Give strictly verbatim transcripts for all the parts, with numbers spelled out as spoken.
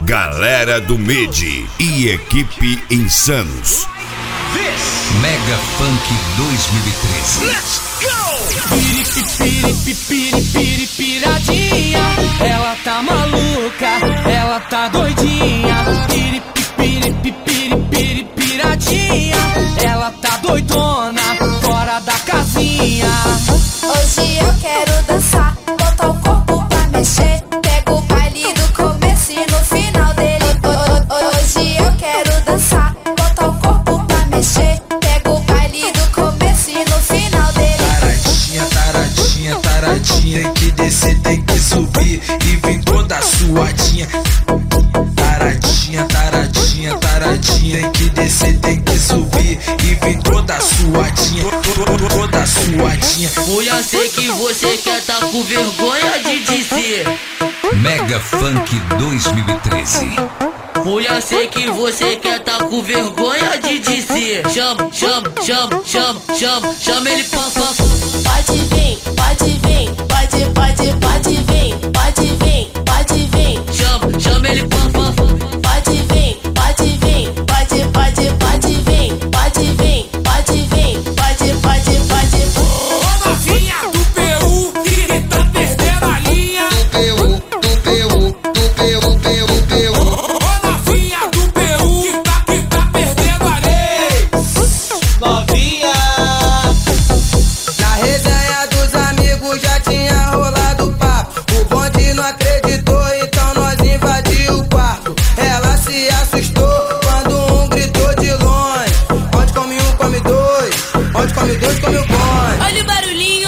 Galera do Midi e equipe Insanos. Mega Funk dois mil e treze. Let's go! Piradinha, ela tá maluca, ela tá doidinha. Piradinha, ela tá doidona, fora da casinha. Hoje eu quero dançar, botar o corpo pra mexer. Pega o baile do começo e no final dele. Hoje eu quero dançar, botar o corpo pra mexer. Pega o baile do começo e no final dele. Taradinha, taradinha, taradinha. Tem que descer, tem que subir e vem toda suadinha. Taradinha, taradinha, taradinha. Tem que descer, tem que subir e vem toda suadinha. Toda suadinha. Eu sei que você quer tá com vergonha de dizer. Mega Funk dois mil e treze. Eu sei que você quer tá com vergonha de dizer. Chama, chama, chama, chama, chama, chama ele pam pam. Pode vir, pode vir, pode, pode, pode vir, pode vir, pode vir. Chama, chama ele pam pam. Pode vir, pode vir, pode, pode, pode vir, pode vir, pode vir, pode, pode, pode. Ô novinha do P U que tá perdendo a linha. Do P U, do P U, do P U, P U, P U. Ô novinha do P U que tá, que tá perdendo a lei. Novinha, na resenha dos amigos já tinha rolado papo. O bonde não acreditou, então nós invadiu o quarto. Ela se assustou quando um gritou de longe. Onde come um, come dois. Onde come dois, come o bonde. Olha o barulhinho.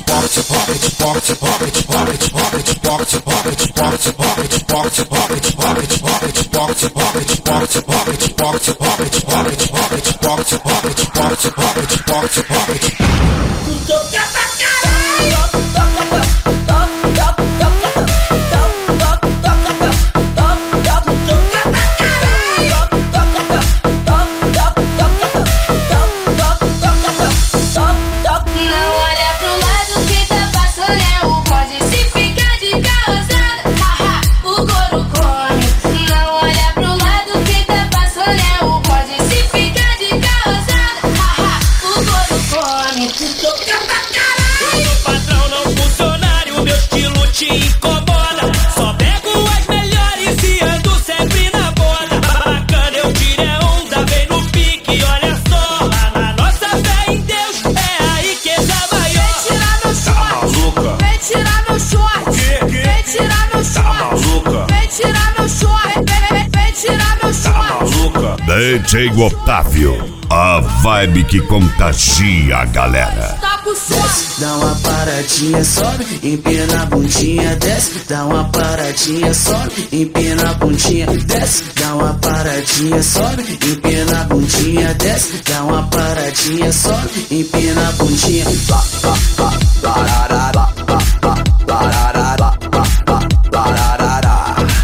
Não olha pro lado que tá passando é o bonde. Se ficar de carrozada, haha, o couro come. Não olha pro lado que tá passando é o bonde. Se ficar de carrozada, haha, o couro come. Eu sou patrão, não funcionário, meu estilo te incomoda. Só pego as melhores e ando sempre na moda. Bacana, eu tiro é onda, vem no pique, olha só. Lá na nossa fé em Deus, é aí que essa maior. Vem tirar meu short, vem tirar meu short, vem tirar meu short, vem tirar meu short, vem, vem, vem tirar meu short. D J Otávio, a vibe que contagia a galera. Tá com short. Dá uma paradinha, sobe, empina a bundinha, desce. Dá uma paradinha, sobe, empina a bundinha, desce. Dá uma paradinha, sobe, empina a bundinha, desce. Dá uma paradinha, sobe, empina a bundinha. Lá, lá, lá, lá, lá, lá, lá, lá, lá, lá, lá, lá, lá, lá, lá.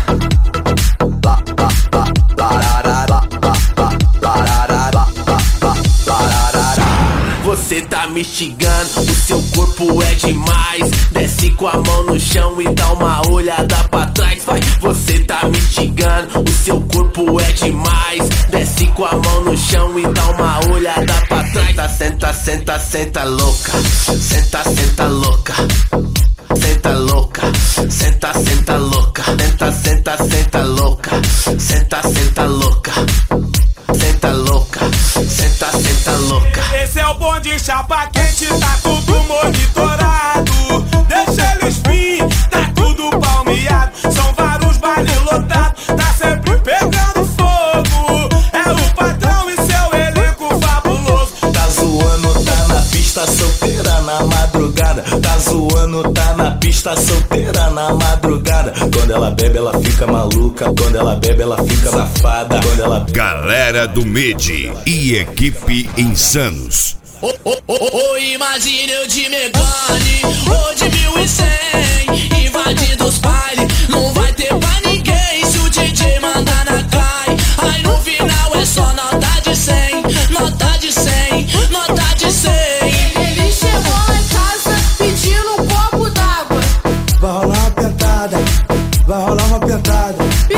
Você tá me xingando, o seu corpo é demais. Desce com a mão no chão e dá uma olhada pra trás. Vai, você tá me xingando, o seu corpo é demais. Desce com a mão no chão e dá uma olhada pra trás. Tá, senta, senta, senta louca. Senta, senta louca. Senta louca. Senta, senta louca. Senta, senta, senta louca. Senta, senta louca. Senta louca. Senta, senta louca. Esse é o bonde chapa quente, tá tudo monitorado. Deixa eles vir, tá tudo palmeado. São vários bailes lotados, tá sempre pegando fogo. É o patrão e seu elenco fabuloso. Tá zoando, tá na pista solteira na madrugada. Tá zoando, tá na pista solteira na madrugada. Quando ela bebe, ela fica maluca. Quando ela bebe, ela fica safada. Quando ela... Galera do Midi e equipe Insanos. Oh, oh, oh, oh, imagine eu de Megane, ou de mil e cem, invadindo os bailes, não vai ter pra ninguém. Se o D J mandar na cai, aí no final é só nota de cem, nota de cem, nota de cem. Ele chegou lá em casa pedindo um copo d'água. Vai rolar uma pentada, vai rolar uma pentada.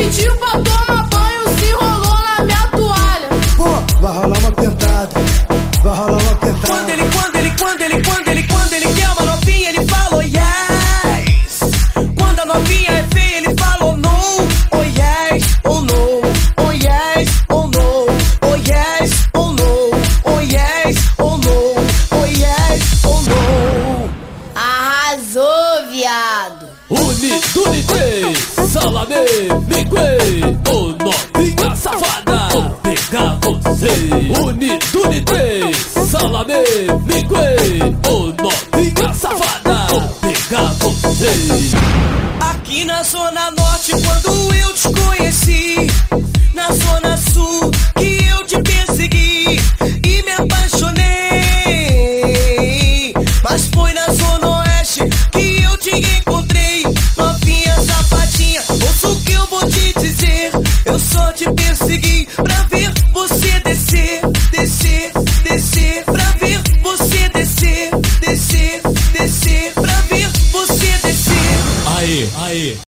pediu pra tomar banho, se rolou na minha toalha. Pô, vai rolar uma pentada, vai rolar uma pentada. Quando ele, quando ele, quando ele, quando ele, quando ele quer uma novinha, ele falou yes. Quando a novinha é feia, ele falou no. Oh yes, oh no, oh yes, oh no, oh yes, oh no, oh yes, oh no, oh yes, oh no. Arrasou, viado. Unidunité, salame, migue, ô novinha safada, vou pegar você. Unidunité, salame, migue, ô novinha safada, vou pegar você. Aqui na Zona Norte, quando eu te conheci, na Zona Sul, que eu te persegui e me apaixonei. Mas foi na Zona Oeste que eu te encontrei, novinha safadinha. Ouça o que eu vou te dizer, eu só te persegui pra ver você descer, descer, descer, pra ver você descer, descer, descer, pra ver você descer. Aê, aê.